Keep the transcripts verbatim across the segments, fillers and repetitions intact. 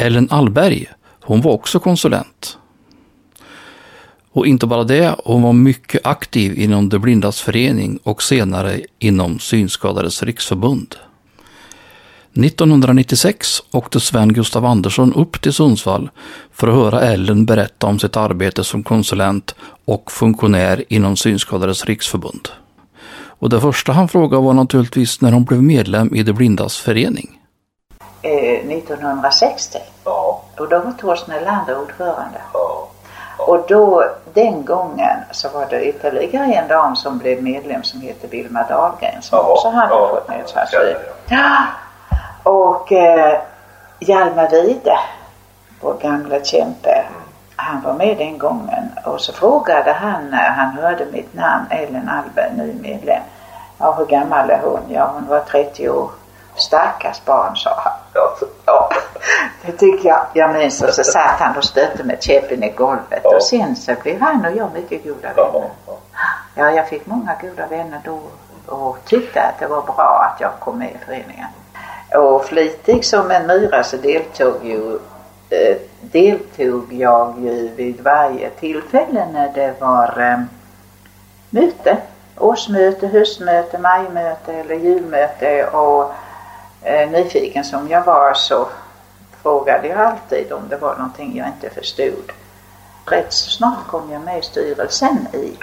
Ellen Allberg, hon var också konsulent. Och inte bara det, hon var mycket aktiv inom De blindas förening och senare inom Synskadades riksförbund. nittonhundranittiosex åkte Sven Gustav Andersson upp till Sundsvall för att höra Ellen berätta om sitt arbete som konsulent och funktionär inom Synskadades riksförbund. Och det första han frågade var naturligtvis när hon blev medlem i De blindas förening. Eh, nittonhundrasextio. Ja. Och då var Torsten Erlander ordförande. Ja. Och då, den gången, så var det ytterligare en dam som blev medlem som heter Vilma Dahlgren som Ja. också hade Ja. fått nedsatsliv. Ja. Och eh, Hjalmar Wide, vår gamla kämpe, han var med den gången. Och så frågade han när han hörde mitt namn, Ellen Allberg, ny medlem. Ja, hur gammal är hon? Ja, hon var trettio år. Stackars barn, sa han. Ja. Ja, det tycker jag. Jag minns, och så satt han och stötte med käppen i golvet. Ja. Och sen så blev han och jag mycket goda vänner. Ja. Ja, jag fick många goda vänner då och tyckte att det var bra att jag kom med i föreningen. Och flitig som en myra så deltog, ju, eh, deltog jag ju vid varje tillfälle när det var eh, möte. Årsmöte, höstmöte, majmöte eller julmöte. Och eh, nyfiken som jag var så frågade jag alltid om det var någonting jag inte förstod. Rätt så snart kom jag med i styrelsen i,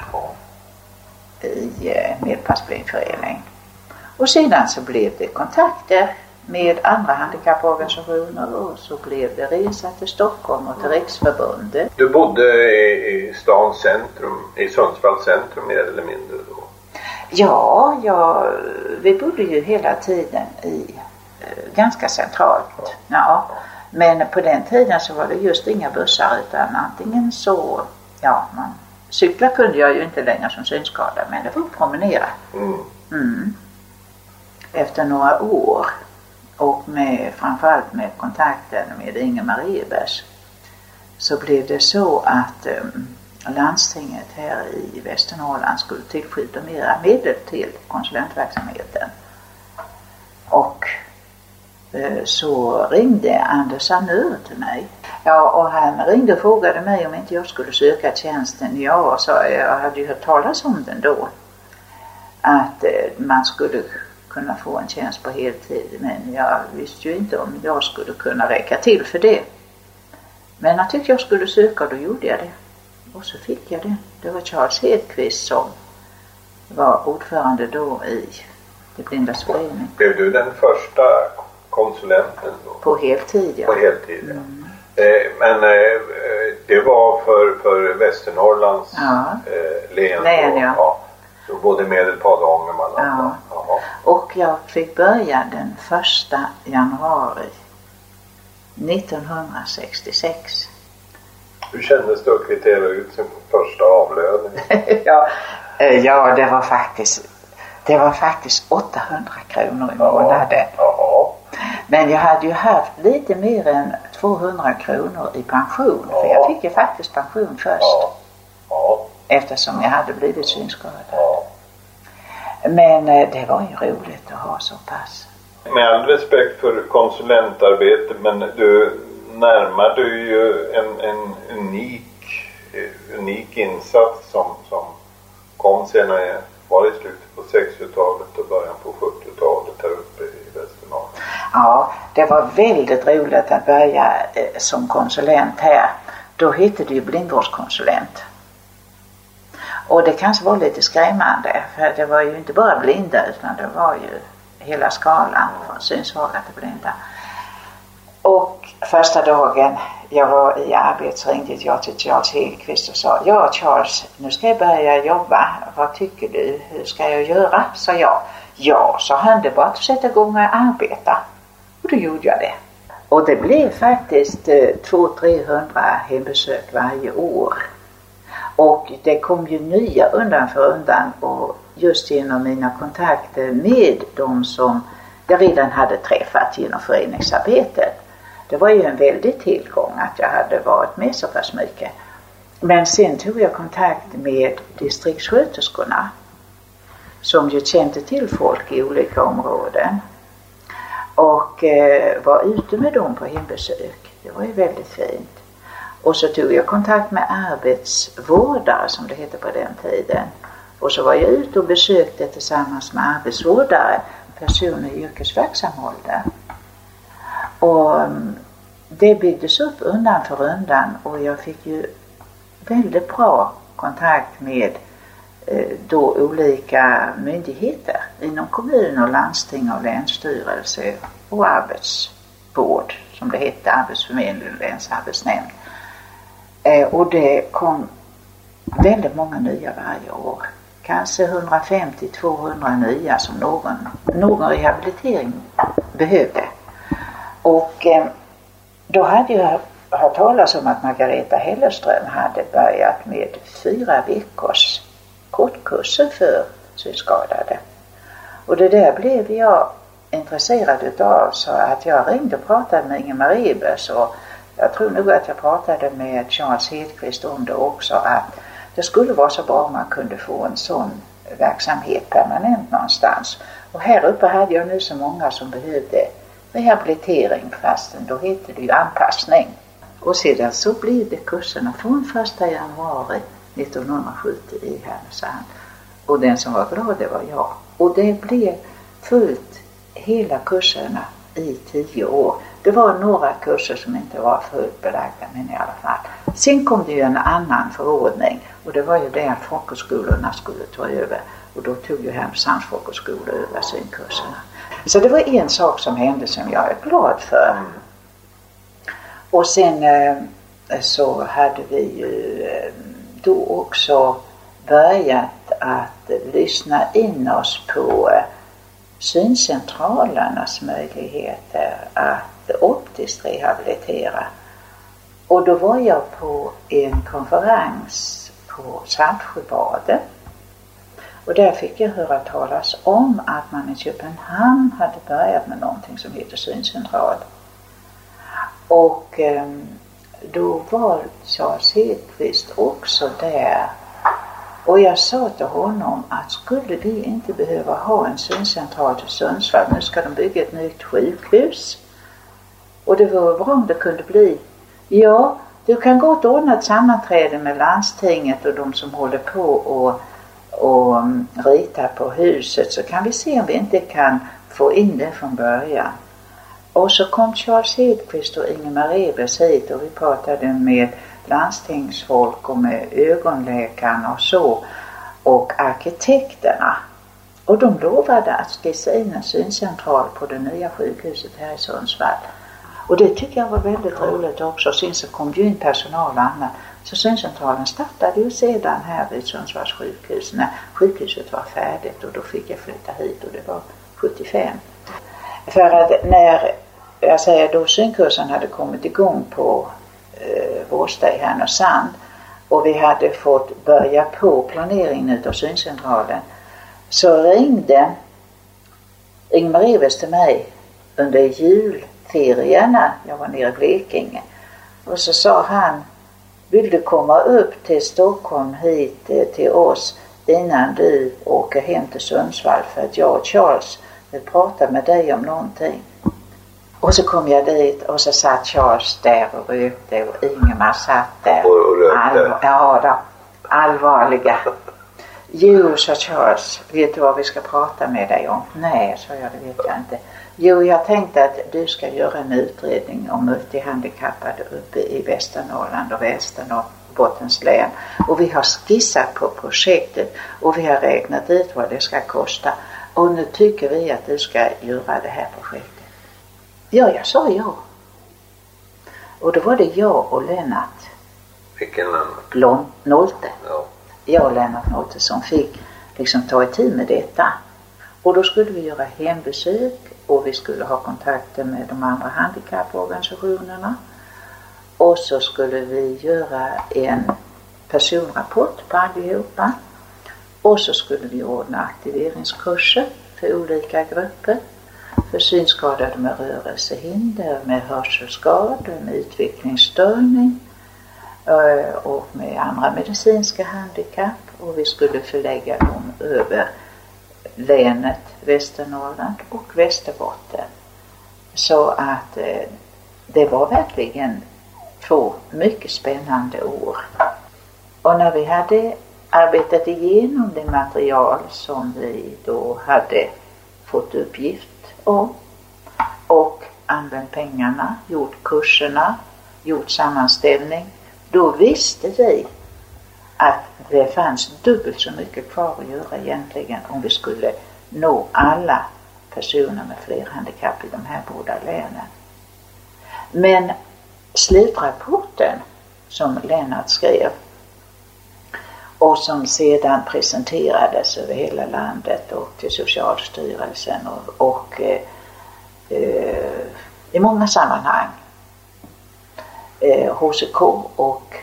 i eh, Medpassblindförening. Och sedan så blev det kontakter med andra handikapporganisationer och så blev det resa till Stockholm och till Riksförbundet. Du bodde i, i stans centrum, i Sundsvalls centrum mer eller mindre då? Ja, ja, vi bodde ju hela tiden i eh, ganska centralt. Ja. Ja. Men på den tiden så var det just inga bussar utan antingen så, ja, man, cykla kunde jag ju inte längre som synskadad, men det var att promenera. Mm. Mm. Efter några år och med, framförallt med kontakten med Ingemar Ebers, så blev det så att um, landstinget här i Västernorrland skulle tillskjuta mera medel till konsulentverksamheten. Och uh, så ringde Anders Arnör till mig. Ja, och han ringde och frågade mig om inte jag skulle söka tjänsten. Ja, så jag hade ju hört talas om den då. Att uh, man skulle kunna få en tjänst på heltid, men jag visste ju inte om jag skulle kunna räcka till för det. Men jag tyckte jag skulle söka och då gjorde jag det. Och så fick jag det. Det var Charles Hedqvist som var ordförande då i De blindas förening. Blev du den första konsulenten då? På heltid, ja. På heltid, ja. Mm. Eh, men eh, det var för, för Västernorrlands ja. eh, län, län ja. ja. Så både Medelpad och Ångermanland. Ja. Ja. Och jag fick börja den första januari nittonhundrasextiosex. Hur kändes det att kvittera ut sin första avlöning? ja, ja, det var faktiskt det var faktiskt åttahundra kronor i månaden. Ja. Men jag hade ju haft lite mer än tvåhundra kronor i pension. Ja. För jag fick ju faktiskt pension först. Ja. Ja. Eftersom jag hade blivit synskadad. Ja. Men det var ju roligt att ha så pass. Med all respekt för konsulentarbete, men du närmar du ju en, en unik, unik insats som, som kom senare, var i slutet på sextiotalet och början på sjuttiotalet här uppe i Västernorrland. Ja, det var väldigt roligt att börja eh, som konsulent här. Då hette det ju blindvårdskonsulent. Och det kanske var lite skrämmande, för det var ju inte bara blinda utan det var ju hela skalan från synsvaga till blinda. Och första dagen jag var i arbete så ringde jag till Charles Hedqvist och sa: ja Charles, nu ska jag börja jobba. Vad tycker du? Hur ska jag göra? Sa jag. Ja, så han, det bara att sätta igång och arbeta. Och då gjorde jag det. Och det blev faktiskt eh, två till trehundra hembesök varje år. Och det kom ju nya undan för undan, och just genom mina kontakter med de som jag redan hade träffat genom föreningsarbetet. Det var ju en väldig tillgång att jag hade varit med så pass mycket. Men sen tog jag kontakt med distriktssköterskorna som ju kände till folk i olika områden. och eh, var ute med dem på hembesök. Det var ju väldigt fint. Och så tog jag kontakt med arbetsvårdare som det hette på den tiden. Och så var jag ute och besökte tillsammans med arbetsvårdare personer i yrkesverksam ålder. Och det byggdes upp undan för undan och jag fick ju väldigt bra kontakt med eh, då olika myndigheter inom kommun och landsting och länsstyrelse och arbetsvård som det hette, arbetsförmedling och länsarbetsnämnd. Eh, och det kom väldigt många nya varje år. Kanske hundrafemtio till tvåhundra nya som någon, någon rehabilitering behövde. Och eh, då hade jag hört talas om att Margareta Hellerström hade börjat med fyra veckors kortkurser för synskadade. Och det där blev jag intresserad utav, så att jag ringde och pratade med Ingemar Ebers, och jag tror nog att jag pratade med Charles Hedqvist om det också, att det skulle vara så bra om man kunde få en sån verksamhet permanent någonstans. Och här uppe hade jag nu så många som behövde rehabilitering, fast då heter det ju anpassning. Och sedan så blev det kurserna från första januari nittonhundrasjuttio i Härnösand. Och den som var glad, det var jag. Och det blev fullt hela kurserna i tio år. Det var några kurser som inte var fullt belagda, men i alla fall. Sen kom det ju en annan förordning, och det var ju det att folkhögskolorna skulle ta över. Och då tog ju Härnösands folkhögskola över synkurserna. Så det var en sak som hände som jag är glad för. Och sen eh, så hade vi ju eh, då också börjat att lyssna in oss på eh, syncentralernas möjligheter att optiskt rehabilitera. Och då var jag på en konferens på Saltsjöbadet. Och där fick jag höra talas om att man i Köpenhamn hade börjat med någonting som heter syncentral. Och eh, då var Charles Hedqvist också där. Och jag sa till honom att skulle vi inte behöva ha en syncentral till Sundsvall. Nu ska de bygga ett nytt sjukhus. Och det var bra om det kunde bli. Ja, du kan gott ordna ett sammanträde med landstinget och de som håller på och och rita på huset, så kan vi se om vi inte kan få in det från början. Och så kom Charles Hedqvist och Ingemar Ebers hit och vi pratade med landstingsfolk och med ögonläkarna och så, och arkitekterna. Och de lovade att skissa in en syncentral på det nya sjukhuset här i Sundsvall. Och det tycker jag var väldigt roligt också. Sen så kom ju in personal och annat. Så syncentralen startade ju sedan här vid Sundsvalls sjukhus när sjukhuset var färdigt, och då fick jag flytta hit, och det var sjuttiofem. För att när jag säger då synkursen hade kommit igång på eh, Vårsta i Härnösand och vi hade fått börja på planeringen utav syncentralen, så ringde Ingemar Evers till mig under julferierna. Jag var nere i Blekinge, och så sa han: vill du komma upp till Stockholm hit till oss innan du åker hem till Sundsvall, för att jag och Charles vill prata med dig om någonting. Och så kom jag dit och så satt Charles där och rökte och Ingemar satt där. Och rökte? Allvar, ja då, allvarliga. Jo, sa Charles, vet du vad vi ska prata med dig om? Nej, sa jag, det vet jag inte. Jo, jag tänkte att du ska göra en utredning om multihandikappade uppe i Västernorrland och Västerbottens län. Och vi har skissat på projektet och vi har räknat ut vad det ska kosta. Och nu tycker vi att du ska göra det här projektet. Ja, jag sa ja. Och då var det jag och Lennart. Vilken Lennart? Lon, Nolte. Ja. Jag och Lennart Nolte som fick liksom ta ett tid med detta. Och då skulle vi göra hembesök och vi skulle ha kontakter med de andra handikapporganisationerna. Och så skulle vi göra en personrapport på allihopa. Och så skulle vi ordna aktiveringskurser för olika grupper. För synskadade med rörelsehinder, med hörselskador, med utvecklingsstörning och med andra medicinska handikapp. Och vi skulle förlägga dem över länet Västernorrland och Västerbotten. Så att eh, det var verkligen två mycket spännande år. Och när vi hade arbetat igenom det material som vi då hade fått uppgift om och använt pengarna, gjort kurserna, gjort sammanställning, då visste vi att det fanns dubbelt så mycket kvar att göra egentligen om vi skulle nå alla personer med flerhandikapp i de här båda länen. Men slutrapporten som Lennart skrev och som sedan presenterades över hela landet och till Socialstyrelsen och, och eh, eh, i många sammanhang eh, H C K och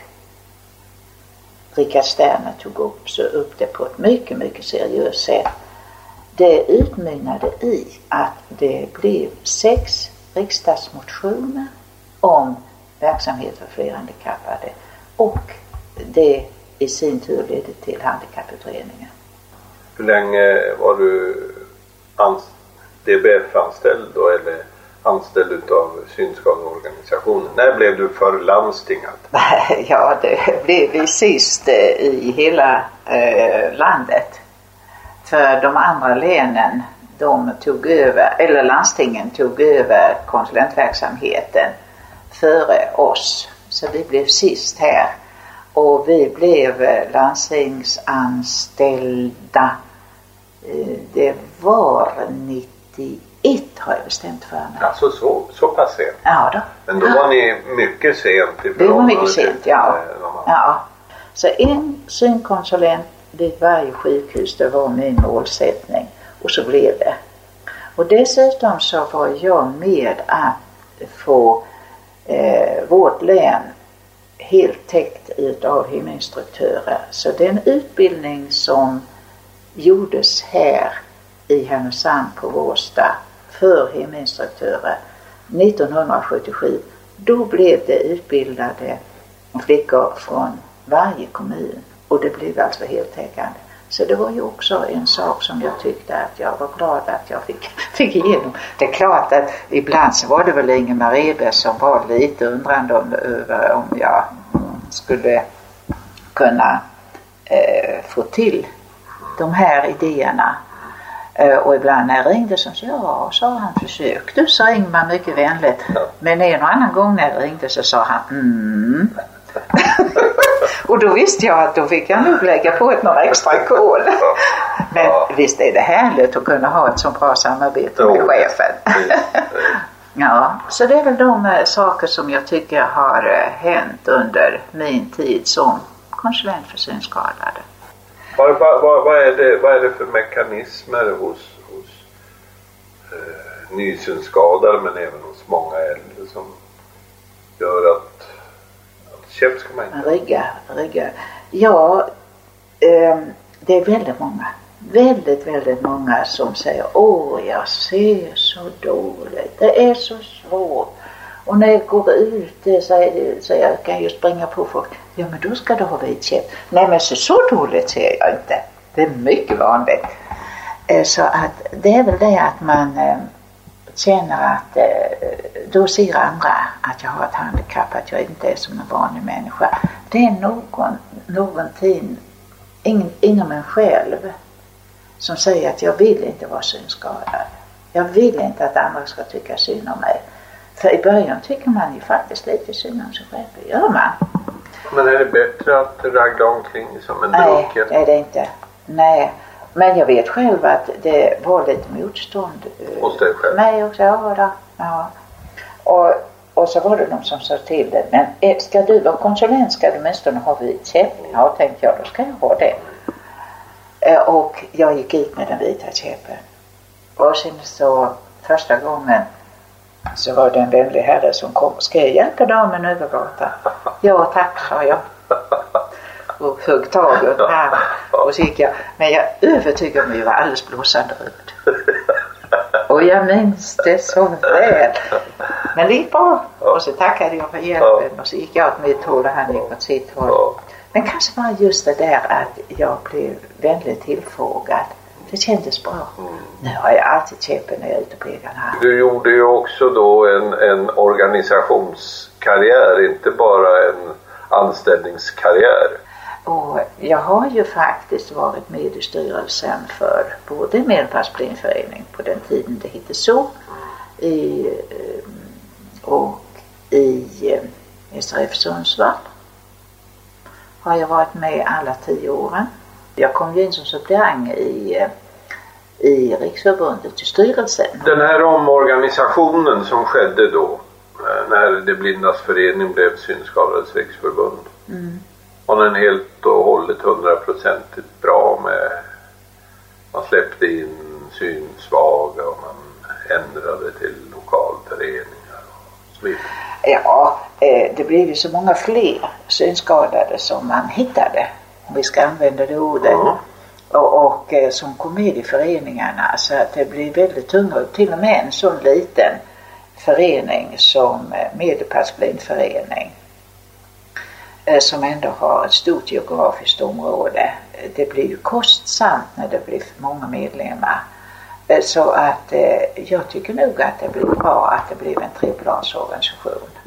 Richard Sterner tog upp, så upp det på ett mycket, mycket seriöst sätt. Det utmynnade i att det blev sex riksdagsmotioner om verksamhet för flerhandikappade och det i sin tur ledde till handikapputredningen. Hur länge var du ans- D B F-anställd då, eller anställd utav synskadeorganisationen? När blev du för landstinget? Ja, det blev vi sist i hela eh, landet. För de andra länen, de tog över, eller landstingen tog över konsulentverksamheten före oss. Så vi blev sist här. Och vi blev landstingsanställda. Det var nittioett har jag bestämt för mig. Alltså så, så pass sent? Ja då. Men då ja. var ni mycket sent. Det var mycket sent, ja. ja. Så en synkonsulent vid varje sjukhus, det var min målsättning. Och så blev det. Och dessutom så var jag med att få eh, vårt län helt täckt utav heminstruktörer. Så den utbildning som gjordes här i Härnösand på Vårsta för heminstruktörer nittonhundrasjuttiosju, då blev det utbildade flickor från varje kommun och det blev alltså heltäckande. Så det var ju också en sak som jag tyckte att jag var glad att jag fick, fick igenom. Det är klart att ibland så var det väl Ingemar Rebe som var lite undrande om, över om jag skulle kunna eh, få till de här idéerna. Eh, och ibland när jag ringde så sa ja, sa han försök. Du sa Ingmar mycket vänligt. Men en och annan gång när jag ringde så sa han mm. Och då visste jag att då fick jag nog lägga på ett några extra kol. Men ja. Visst är det härligt att kunna ha ett så bra samarbete med chefen. Ja, så det är väl de saker som jag tycker har hänt under min tid som konsulent för synskadade. Vad, vad, vad, är det, vad är det för mekanismer hos, hos eh, nysynskadade men även hos många äldre som gör att käpp ska man inte? Rygga, rygga. Ja, eh, det är väldigt många. Väldigt, väldigt många som säger åh, jag ser så dåligt. Det är så svårt. Och när jag går ut så, så jag kan ju springa på folk. Ja, men då ska du ha vit käpp. Nej, men så, så dåligt ser jag inte. Det är mycket vanligt. Eh, så att det är väl det att man eh, känner att eh, då ser andra att jag har ett handikapp, att jag inte är som en vanlig människa. Det är någon, någonting in, inom en själv som säger att jag vill inte vara synskadad. Jag vill inte att andra ska tycka synd om mig. För i början tycker man ju faktiskt lite synd om sig själv. Det gör man. Men är det bättre att ragla omkring som en drucken? Nej, det är det inte. Nej. Men jag vet själv att det var lite motstånd. Hos dig själv? Mig också, ja, då. Ja. Och, och så var det de som sa till det. Men ska du vara konsulent ska du åtminstone ha vit käpp. Ja, tänkte jag, då ska jag ha det. Och jag gick ut med den vita käppen. Och sen så första gången så var det en vänlig herre som kom. Ska jag hjälpa damen över gatan? Ja, tack, sa jag. Och högg tag upp här. Och så gick jag. Men jag övertygade mig var alldeles blåsande röd. Och jag minns det så väl. Men det gick bra. Och så tackade jag för hjälpen. Och så gick jag åt mitt håll och han gick åt sitt håll. Men kanske var just det där att jag blev väldigt tillfrågad. Det kändes bra. Mm. Nu har jag alltid käppen när jag är ute på egen hand. Du gjorde ju också då en, en organisationskarriär, inte bara en anställningskarriär. Och jag har ju faktiskt varit med i styrelsen för både Medelpadsblindförening på den tiden det hette så i, och i S R F Sundsvall har jag varit med alla tio åren. Jag kom ju in som suppleant i, i Riksförbundet i styrelsen. Den här omorganisationen som skedde då när det blindas förening blev Synskadades riksförbund. Mm. Var den helt och hållet hundraprocentigt bra med, man släppte in synsvaga och man ändrade till lokalföreningar och så vidare. Ja, det blev ju så många fler synskadade som man hittade, om vi ska använda det ordet, mm. och, och som kom med i föreningarna, så att det blev väldigt tungt. Till och med en sån liten förening som Medelpadsblindförening, som ändå har ett stort geografiskt område. Det blir ju kostsamt när det blir för många medlemmar. Så att jag tycker nog att det blir bra att det blir en treplans organisation.